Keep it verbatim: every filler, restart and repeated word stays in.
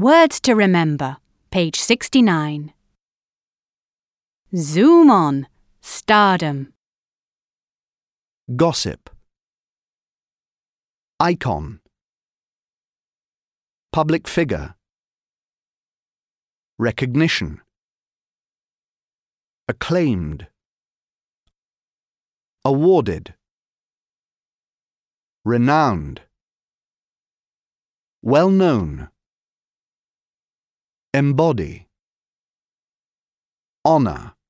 Words to remember, page sixty-nine. Zoom on, stardom. Gossip. Icon. Public figure. Recognition. Acclaimed. Awarded. Renowned. Well-known. Embody. Honor.